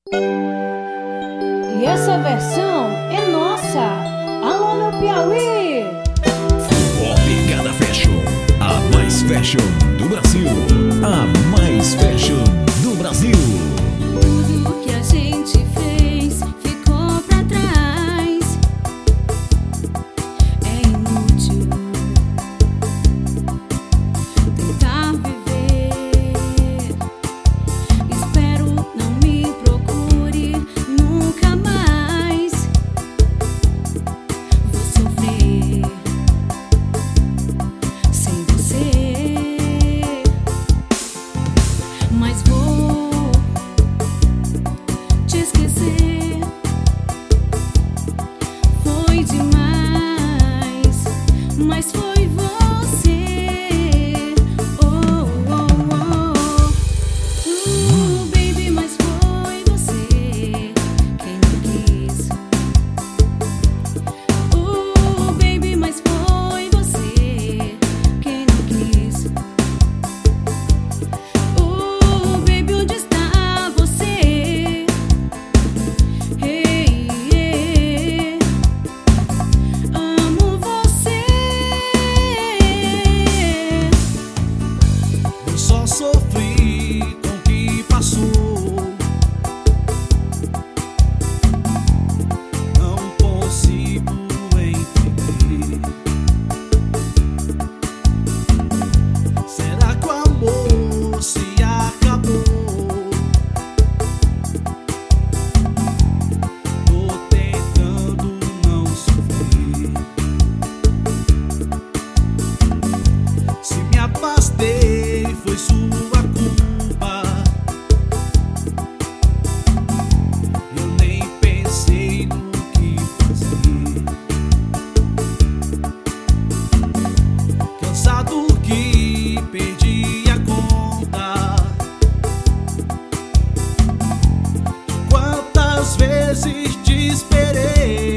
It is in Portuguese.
E essa versão é nossa. Alô, meu Piauí! Ó Pegada Fashion, a mais fashion do Brasil. A mais fashion do Brasil. Tudo que a gente fez ficou pra trás. É inútil tentar viver. Espero não me procure nunca mais. Vou sofrer sem você, mas vou te esquecer. Foi demais, mas foi você. Oh, oh, oh. Baby, mas foi você quem me quis. Baby, mas foi você quem não quis. Baby, onde está você? Hey, hey. Amo você. Eu só sofri com o que passou. Não consigo entender. Será que o amor se acabou? Tô tentando não sofrer. Se me afastei, foi sua culpa. Eu nem pensei no que fazer. Cansado que perdi a conta. Quantas vezes te esperei.